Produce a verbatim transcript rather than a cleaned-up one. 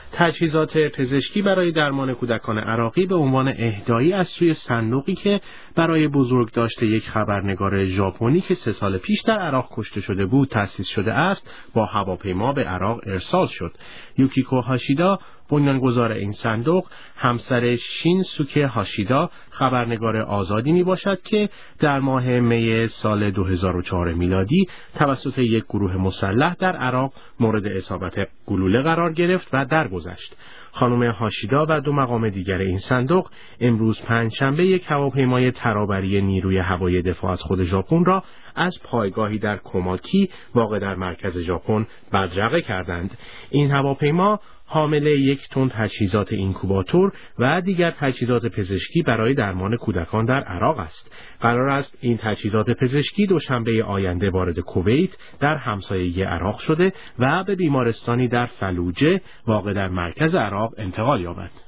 تجهیزات پزشکی برای درمان کودکان عراقی به عنوان اهدایی از سوی صندوقی که برای بزرگداشت یک خبرنگار ژاپنی که سه سال پیش در عراق کشته شده بود تأسیس شده است، با هواپیما به عراق ارسال شد. یوکیکو هاشیدا، بنیانگذار این صندوق، همسر شین سوکه هاشیدا، خبرنگار آزادی می باشد که در ماه می سال دو هزار و چهار میلادی توسط یک گروه مسلح در عراق مورد اصابت گلوله قرار گرفت و درگذشت. خانم هاشیدا و دو مقام دیگر این صندوق امروز پنجشنبه یک هواپیمای ترابری نیروی هوایی دفاع از خود ژاپن را از پایگاهی در کوماکی واقع در مرکز ژاپن بدرقه کردند. این هواپیما حامل یک تن تجهیزات اینکوباتور و دیگر تجهیزات پزشکی برای درمان کودکان در عراق است. قرار است این تجهیزات پزشکی دوشنبه آینده وارد کویت در همسایه عراق شده و به بیمارستانی در فلوجه واقع در مرکز عراق انتقال یابد.